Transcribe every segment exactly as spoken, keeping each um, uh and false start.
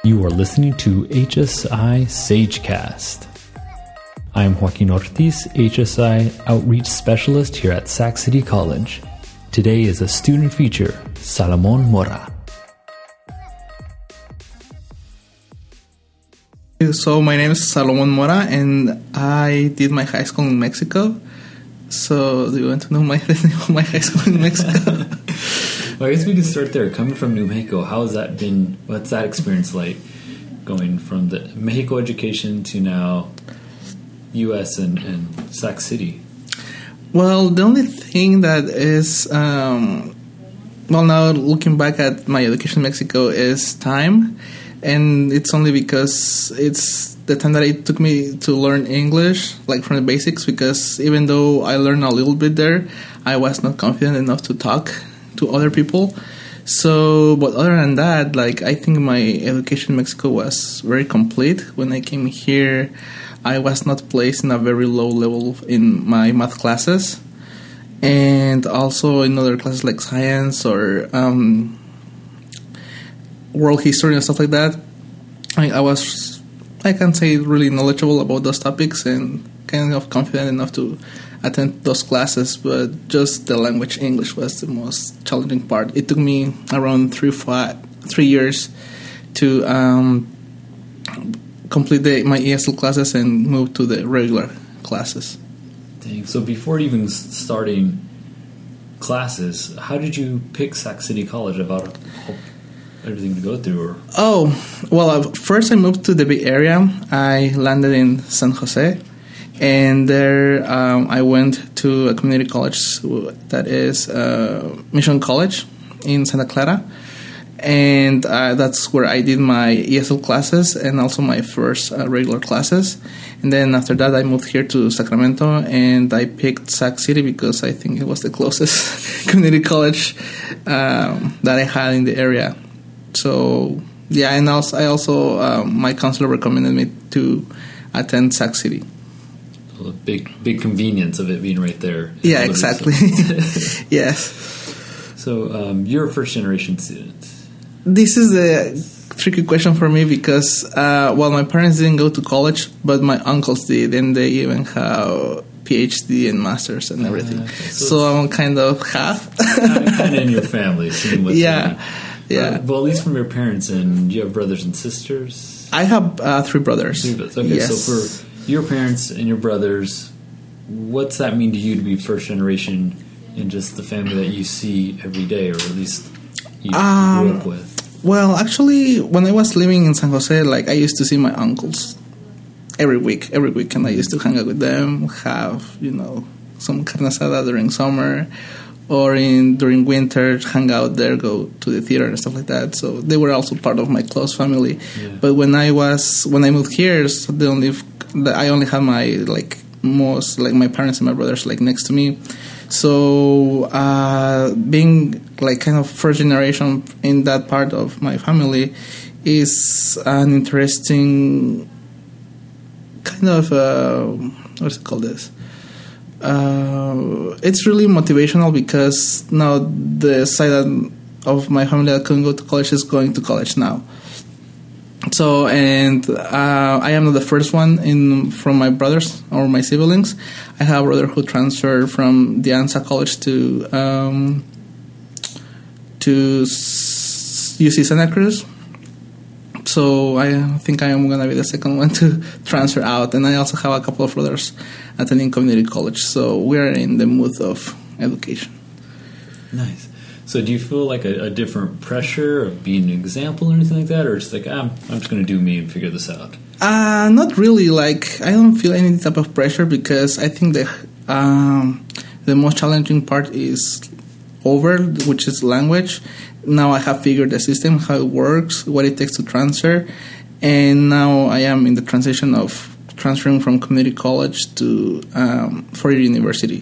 You are listening to H S I Sagecast. I am Joaquin Ortiz, H S I Outreach Specialist here at Sac City College. Today is a student feature, Salomon Mora. So my name is Salomon Mora, and I did my high school in Mexico. So do you want to know my my high school in Mexico? Well, I guess we can start there. Coming from New Mexico, how has that been? What's that experience like, going from the Mexico education to now U S and, and Sac City? Well, the only thing that is, um, well, now looking back at my education in Mexico is time. And it's only because it's the time that it took me to learn English, like from the basics, because even though I learned a little bit there, I was not confident enough to talk to other people. So, but other than that, like, I think my education in Mexico was very complete. When I came here, I was not placed in a very low level in my math classes, and also in other classes like science or um, world history and stuff like that. I, I was, I can say, really knowledgeable about those topics and kind of confident enough to attend those classes, but just the language English was the most challenging part. It took me around three, five, three years to um, complete the, my E S L classes and move to the regular classes. Dang. So before even starting classes, how did you pick Sac City College about everything to go through? Or? Oh, well, uh, first I moved to the Bay Area. I landed in San Jose. And there um, I went to a community college that is uh, Mission College in Santa Clara. And uh, that's where I did my E S L classes and also my first uh, regular classes. And then after that, I moved here to Sacramento, and I picked Sac City because I think it was the closest community college um, that I had in the area. So, yeah, and also, I also um, my counselor recommended me to attend Sac City. Well, big, big convenience of it being right there. Yeah, exactly. Yes. So, um, you're a first-generation student. This is a tricky question for me because, uh, well, my parents didn't go to college, but my uncles did, and they even have PhD and masters and everything. Uh, okay. So, so I'm kind of half. Kind of in your family. Yeah, yeah. Uh, well, at least from your parents, and you have brothers and sisters? I have uh, three brothers. Three brothers. Okay, yes. So for your parents and your brothers, what's that mean to you to be first generation in just the family that you see every day, or at least you um, grew up with? Well, actually, when I was living in San Jose, like, I used to see my uncles every week, every weekend. I used to hang out with them, have, you know, some carne asada during summer, or in during winter, hang out there, go to the theater and stuff like that. So they were also part of my close family. Yeah. But when I was when I moved here, so the only I only had my like most like my parents and my brothers like next to me. So uh, being like kind of first generation in that part of my family is an interesting kind of uh, what's it called this. Uh, it's really motivational because now the side of my family that couldn't go to college is going to college now. So, and uh, I am not the first one in from my brothers or my siblings. I have a brother who transferred from the ANSA College to um, to U C Santa Cruz. So I think I am going to be the second one to transfer out. And I also have a couple of brothers attending community college. So we're in the mood of education. Nice. So do you feel like a, a different pressure of being an example or anything like that? Or it's like, ah, I'm just going to do me and figure this out? Uh, not really. Like, I don't feel any type of pressure because I think the, um, the most challenging part is over, which is language. Now I have figured the system, how it works, what it takes to transfer, and now I am in the transition of transferring from community college to um, four-year university.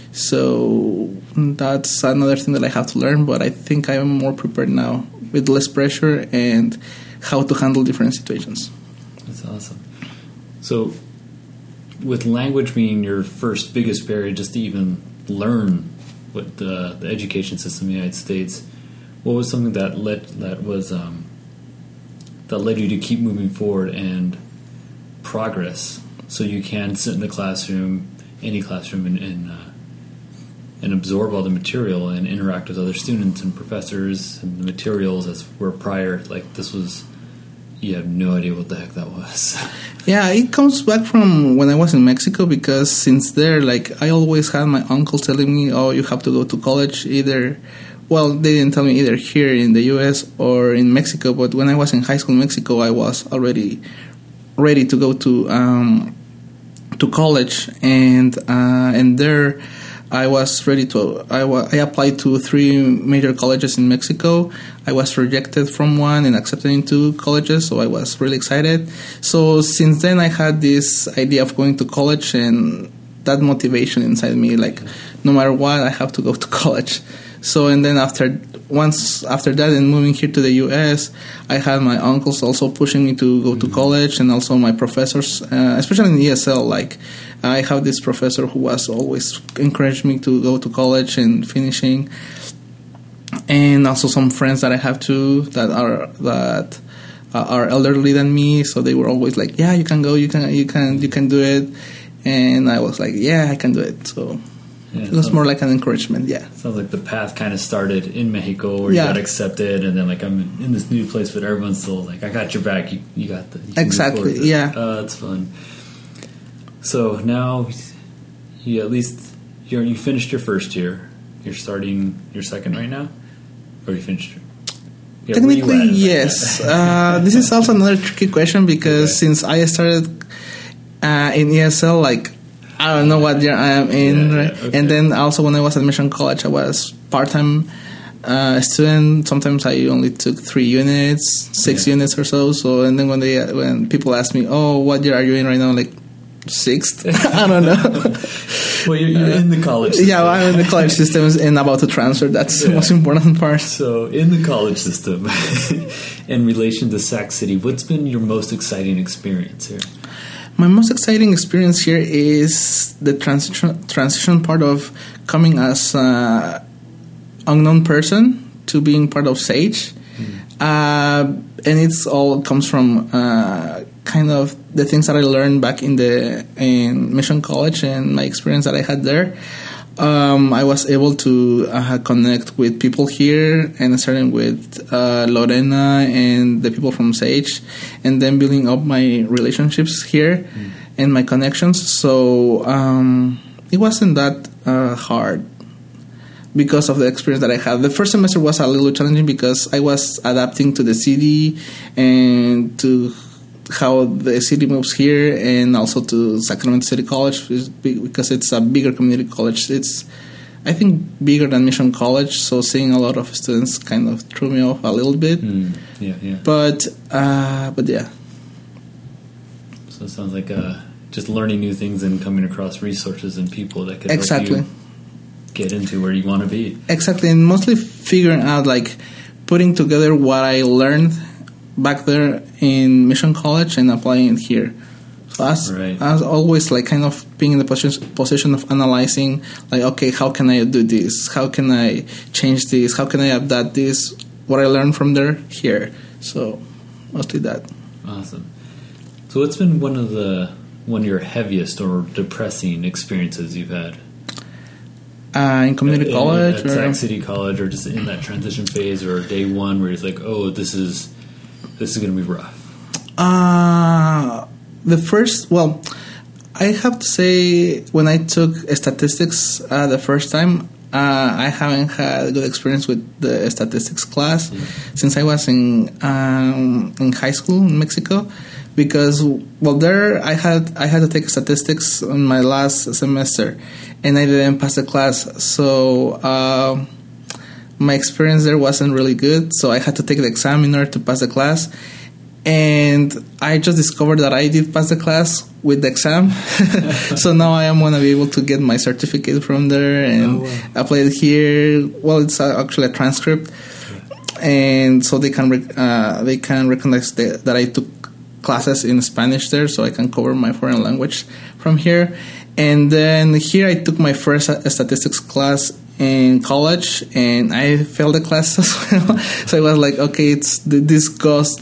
So that's another thing that I have to learn, but I think I am more prepared now with less pressure and how to handle different situations. That's awesome. So with language being your first biggest barrier just to even learn what the, the education system in the United States, what was something that led, that was um, that led you to keep moving forward and progress, so you can sit in the classroom, any classroom, and and, uh, and absorb all the material and interact with other students and professors and the materials, as were prior. Like, this was, you have no idea what the heck that was. Yeah, it comes back from when I was in Mexico, because since there, like, I always had my uncles telling me, oh, you have to go to college either. Well, they didn't tell me either here in the U S or in Mexico, but when I was in high school in Mexico, I was already ready to go to um, to college, and uh, and there I was ready to. I, wa- I applied to three major colleges in Mexico. I was rejected from one and accepted into colleges, so I was really excited. So since then, I had this idea of going to college, and that motivation inside me, like, no matter what, I have to go to college. So, and then after once after that and moving here to the U S, I had my uncles also pushing me to go to college, and also my professors, uh, especially in E S L. Like, I have this professor who was always encouraged me to go to college and finishing, and also some friends that I have too that are that are elderly than me. So they were always like, "Yeah, you can go, you can, you can, you can do it," and I was like, "Yeah, I can do it." So. Yeah, it was more like an encouragement, yeah. Sounds like the path kind of started in Mexico, where yeah. you got accepted, and then, like, I'm in this new place, but everyone's still like, I got your back, you, you got the... You exactly, yeah. Uh, that's fun. So now, you at least, you're, you finished your first year. You're starting your second right now? Or you finished your... Yeah, Technically, yes. uh, this is also another tricky question, because okay. since I started uh, in E S L, like, I don't know what year I am in, yeah, right? Yeah, okay. And then also when I was at Mission College, I was part-time uh, student. Sometimes I only took three units, six yeah. units or so. So, and then when they when people ask me, "Oh, what year are you in right now?" I'm like, sixth. I don't know. Well, you're, you're uh, in the college system. Yeah, well, I'm in the college system and about to transfer. That's yeah. the most important part. So, in the college system, in relation to Sac City, what's been your most exciting experience here? My most exciting experience here is the transition transition part of coming as an unknown person to being part of Sage. Mm. Uh, and it's all comes from uh, kind of the things that I learned back in the in Mission College and my experience that I had there. Um, I was able to uh, connect with people here, and starting with uh, Lorena and the people from Sage, and then building up my relationships here mm. and my connections. So um, it wasn't that uh, hard because of the experience that I had. The first semester was a little challenging because I was adapting to the city and to how the city moves here, and also to Sacramento City College, because it's a bigger community college. It's, I think, bigger than Mission College, so seeing a lot of students kind of threw me off a little bit. Mm, yeah, yeah. But, uh, but yeah. So it sounds like uh, just learning new things and coming across resources and people that can exactly. help you get into where you want to be. Exactly, and mostly figuring out, like, putting together what I learned back there in Mission College and applying it here. So as, right. as always, like, kind of being in the position, position of analyzing, like, okay, how can I do this? How can I change this? How can I adapt this? What I learned from there here. So mostly that. Awesome. So what's been one of the one of your heaviest or depressing experiences you've had? Uh, in community at, college? At, at Sac City College, or just in that transition phase, or day one where it's like, oh, this is... This is going to be rough. Uh, the first, well, I have to say, when I took statistics uh, the first time, uh, I haven't had a good experience with the statistics class mm-hmm. since I was in um, in high school in Mexico, because well, there I had I had to take statistics in my last semester, and I didn't pass the class, so. Uh, My experience there wasn't really good, so I had to take the exam in order to pass the class. And I just discovered that I did pass the class with the exam. So now I am going to be able to get my certificate from there and oh, wow. apply it here. Well, it's actually a transcript. And so they can uh, they can recognize the, that I took classes in Spanish there, so I can cover my foreign language from here. And then here I took my first statistics class in college, and I failed the class as well. So I was like, okay, it's this ghost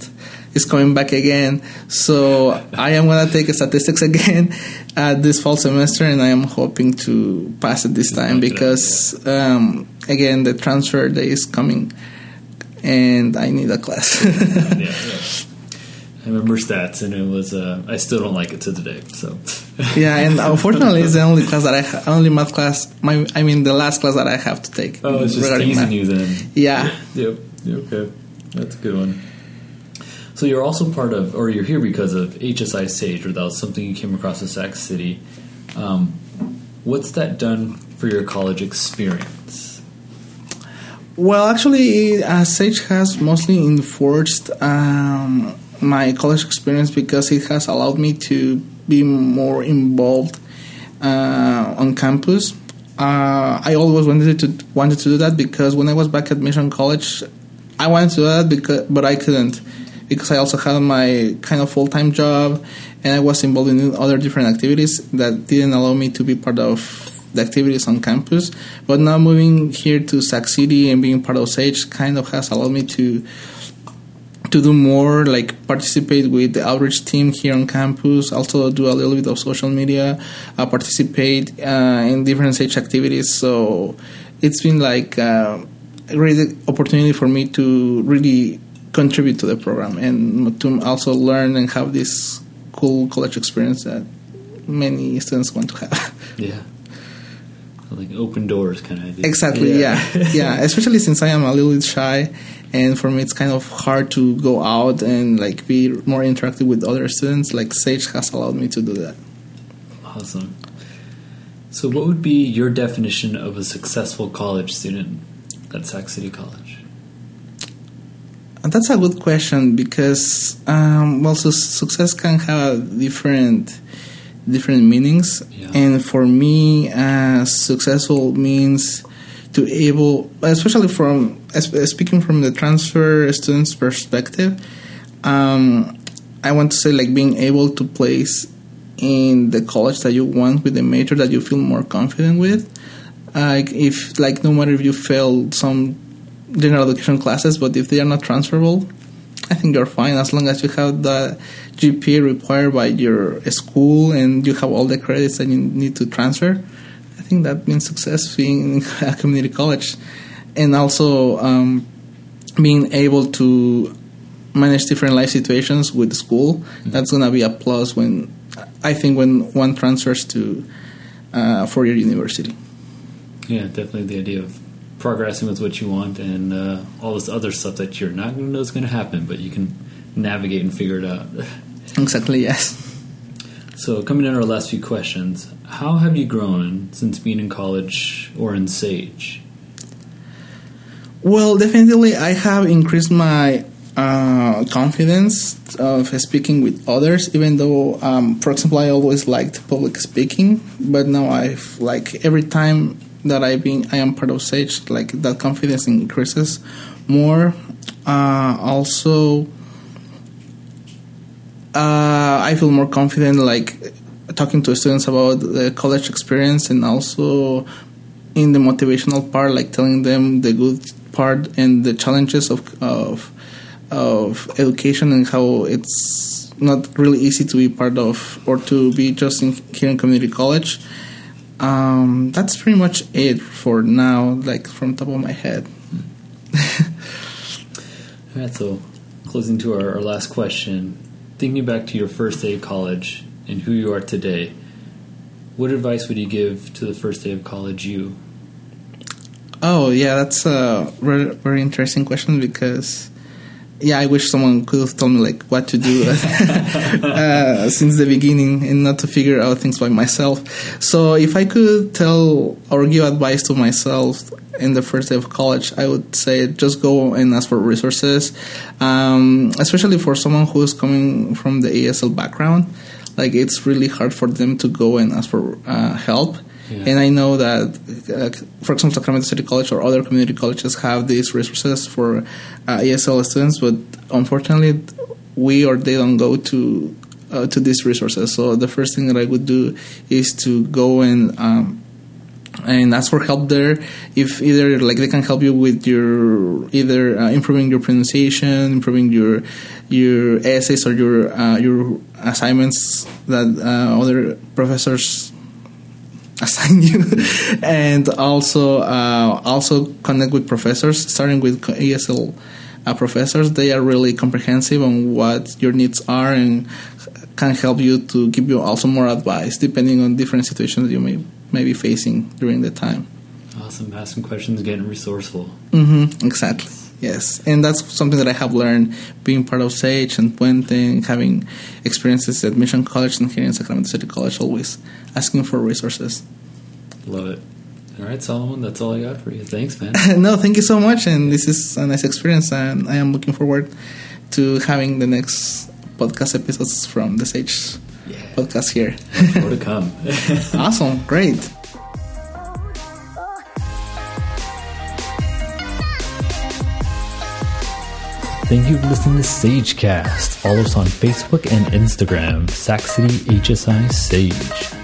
is coming back again. So I am going to take statistics again uh, this fall semester, and I am hoping to pass it this time because, um, again, the transfer day is coming, and I need a class. yeah, yeah. I remember stats, and it was. Uh, I still don't like it to today. So. yeah, and unfortunately, it's the only class that I ha- only math class. My, I mean, the last class that I have to take. Oh, it's just teasing math. You then. Yeah. Yep. Yep. Okay, that's a good one. So you're also part of, or you're here because of H S I Sage, or that was something you came across in Sac City. Um, what's that done for your college experience? Well, actually, uh, Sage has mostly enforced. Um, my college experience because it has allowed me to be more involved uh, on campus. Uh, I always wanted to wanted to do that because when I was back at Mission College, I wanted to do that because, but I couldn't because I also had my kind of full-time job and I was involved in other different activities that didn't allow me to be part of the activities on campus. But now moving here to Sac City and being part of Sage kind of has allowed me to to do more, like participate with the outreach team here on campus, also do a little bit of social media, uh, participate uh, in different Sage activities. So it's been like uh, a great opportunity for me to really contribute to the program and to also learn and have this cool college experience that many students want to have. Yeah. Like open doors kind of idea. Exactly, yeah. yeah. yeah. Especially since I am a little bit shy, and for me it's kind of hard to go out and like be more interactive with other students. Like Sage has allowed me to do that. Awesome. So what would be your definition of a successful college student at Sac City College? And that's a good question because, um, well, so success can have different different meanings. Yeah. And for me, uh, successful means to able, especially from, speaking from the transfer student's perspective, um, I want to say like being able to place in the college that you want with the major that you feel more confident with. Uh, if like no matter if you failed some general education classes, but if they are not transferable, I think you're fine as long as you have the G P A required by your school and you have all the credits that you need to transfer. I think that means success being a community college. And also um, being able to manage different life situations with the school. Mm-hmm. That's going to be a plus when, I think, when one transfers to uh, four-year university. Yeah, definitely the idea of progressing with what you want and uh, all this other stuff that you're not going to know is going to happen, but you can navigate and figure it out. Exactly, yes. So coming in our last few questions, how have you grown since being in college or in Sage? Well, definitely I have increased my uh, confidence of speaking with others, even though, um, for example, I always liked public speaking, but now I've, like, every time that I been I am part of Sage, like that confidence increases more. Uh, also, uh, I feel more confident, like talking to students about the college experience, and also in the motivational part, like telling them the good part and the challenges of of of education and how it's not really easy to be part of or to be just in, here in community college. Um, that's pretty much it for now, like from top of my head. All right, so closing to our, our last question, thinking back to your first day of college and who you are today, what advice would you give to the first day of college you? Oh, yeah, that's a very, very interesting question because, yeah, I wish someone could have told me like what to do uh, since the beginning and not to figure out things by myself. So if I could tell or give advice to myself in the first day of college, I would say just go and ask for resources, um, especially for someone who is coming from the A S L background. Like it's really hard for them to go and ask for uh, help. Yeah. And I know that, uh, for example, Sacramento City College or other community colleges have these resources for uh, A S L students, but unfortunately, we or they don't go to uh, to these resources. So the first thing that I would do is to go and um, and ask for help there. If either like they can help you with your either uh, improving your pronunciation, improving your your essays or your uh, your assignments that uh, other professors assign you, and also uh, also connect with professors, starting with E S L uh, professors. They are really comprehensive on what your needs are and can help you to give you also more advice depending on different situations that you may may be facing during the time. Awesome. Asking questions, getting resourceful. Mm-hmm. Exactly. Yes. And that's something that I have learned being part of SAGE and Puente and having experiences at Mission College and here in Sacramento City College, always asking for resources. Love it. All right, Solomon, that's all I got for you. Thanks, man. No, thank you so much. And this is a nice experience. And I am looking forward to having the next podcast episodes from the SAGE yeah. podcast here. More to come. Awesome. Great. Thank you for listening to SageCast. Follow us on Facebook and Instagram, Sac City H S I Sage.